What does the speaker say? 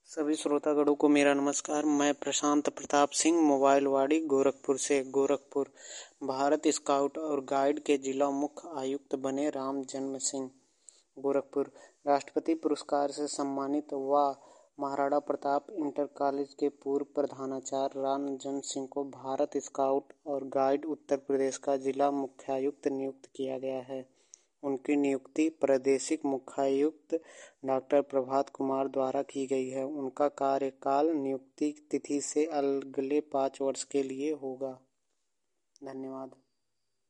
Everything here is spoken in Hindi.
सभी श्रोतागणों को मेरा नमस्कार। मैं प्रशांत प्रताप सिंह मोबाइलवाड़ी गोरखपुर से। गोरखपुर भारत स्काउट और गाइड के जिला मुख्य आयुक्त बने राम जन्म सिंह। गोरखपुर राष्ट्रपति पुरस्कार से सम्मानित व महाराणा प्रताप इंटर कॉलेज के पूर्व प्रधानाचार्य राम जन्म सिंह को भारत स्काउट और गाइड उत्तर प्रदेश का जिला मुख्यायुक्त नियुक्त किया गया है। उनकी नियुक्ति प्रादेशिक मुख्यायुक्त डॉक्टर प्रभात कुमार द्वारा की गई है। उनका कार्यकाल नियुक्ति तिथि से अगले 5 वर्ष के लिए होगा। धन्यवाद।